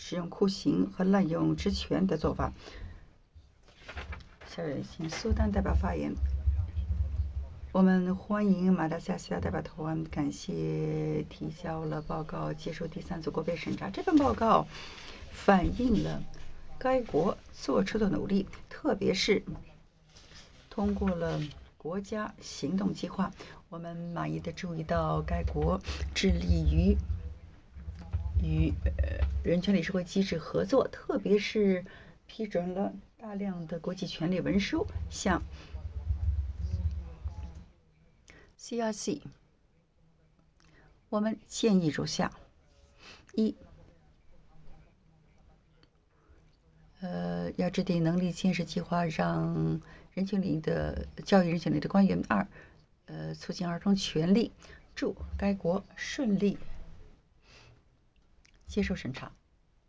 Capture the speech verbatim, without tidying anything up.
使用酷刑和滥用职权的做法。下面请苏丹代表发言。我们欢迎马达加斯加代表团，感谢提交了报告，接受第三次国别审查。这份报告反映了该国做出的努力，特别是通过了国家行动计划。我们满意的注意到，该国致力于与呃人权理事会机制合作，特别是批准了大量的国际权利文书，像 C R C。我们建议如下：一，呃，要制定能力建设计划，让人权领域的教育人权领域的官员；二，呃，促进儿童权利，助该国顺利接受审查。